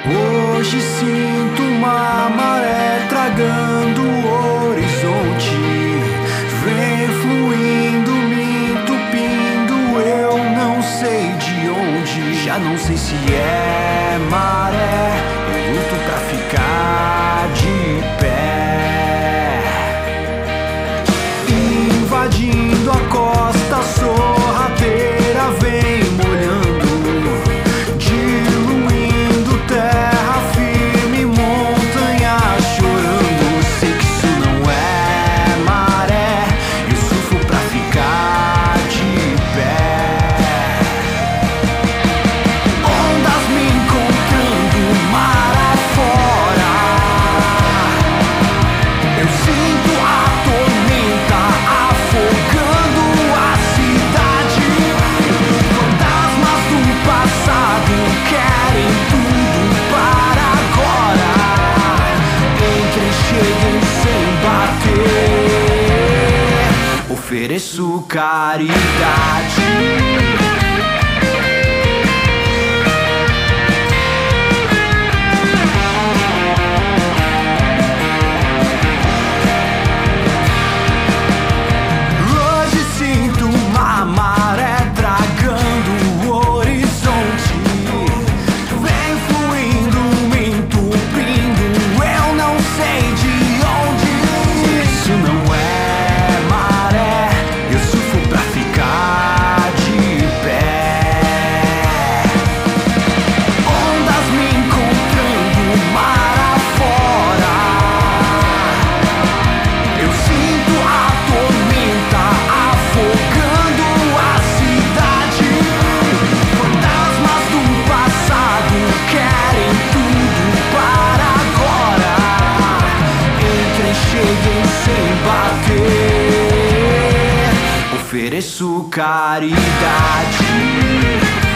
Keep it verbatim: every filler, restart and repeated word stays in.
Hoje sinto uma maré tragando o horizonte. Vem fluindo, me entupindo, eu não sei de onde. Já não sei se é maré, eu luto pra ficar de pé. Invadindo a costa sorrateira, vem molhando, diluindo terra firme, montanha chorando. Sei que isso não é maré, eu surfo pra ficar de pé. Ondas me encontrando, mar afora, eu sinto a tormenta afogando a cidade. Fantasmas do passado querem tudo para agora. Entrem, cheguem sem bater, ofereço caridade. Hoje sinto uma maré tragando o horizonte. Vem fluindo, me entupindo, eu não sei de onde. Isso não é maré, eu surfo pra ficar de pé. Ondas me encontrando, mar afora, eu sinto a tormenta afogando a cidade. Fantasmas do passado querem tudo para agora. Entrem, cheguem sem bater, ofereço caridade.